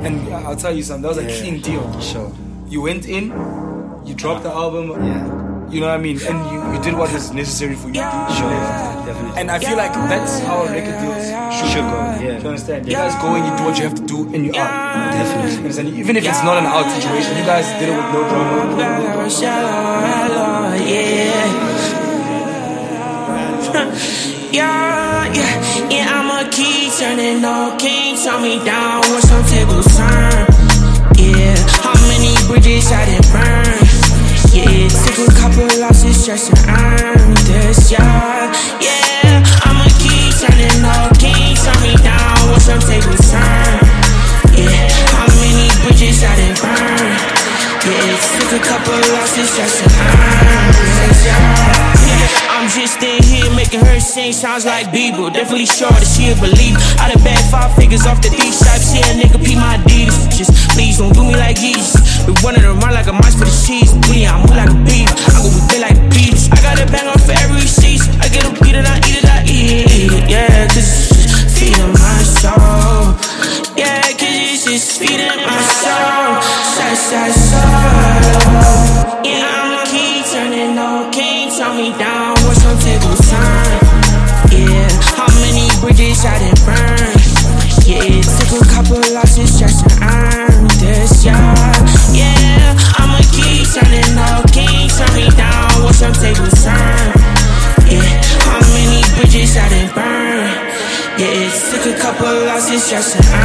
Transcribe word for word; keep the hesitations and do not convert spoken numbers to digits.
And I'll tell you something, that was a Yeah. clean deal. Sure. You went in, you dropped the album, Yeah. you know what I mean, and you, you did what was necessary for you to do. Sure. Yeah. Definitely. And I feel like that's how record deals should, Should go, yeah. Do you understand? You guys go and you do what you have to do, and you are. Definitely. You understand? Even if it's not an out situation, you guys did it with no drama. No, no, no, no. Yeah, yeah, yeah, I'ma keep turning up, can't tell me down when some tables turn. Yeah, how many bridges I did burn? Yeah, took a couple losses just to earn this, yeah. Yeah, I'ma keep turning up, can't tell me down when some tables turn. Yeah, how many bridges I did burn? Yeah, took a couple losses just to earn this, yeah. I'm just in here making her sing, sounds like Bieber. Definitely sure that she'll believe. I done bag five figures off the D stripes. Yeah, nigga, pee my Adidas. Just please don't do me like Jesus. We running around like a mice for the cheese. Really, I move like a beat. I go with it like beats. I got a bang on for every receipt. I get a beat it, I eat it, I eat it. Yeah, cause it's just feeding my soul. Yeah, cause it's just feeding my soul. Side, side, soul. Yeah, I'ma keep turning up, can't tell me down. Tables turn. Yeah, how many bridges I done burn? Yeah, took a couple losses just to earn this, yeah. Yeah, I'ma keep turning up, can't turn me down when some tables turn. Yeah, how many bridges I done burn? Yeah, took a couple losses just to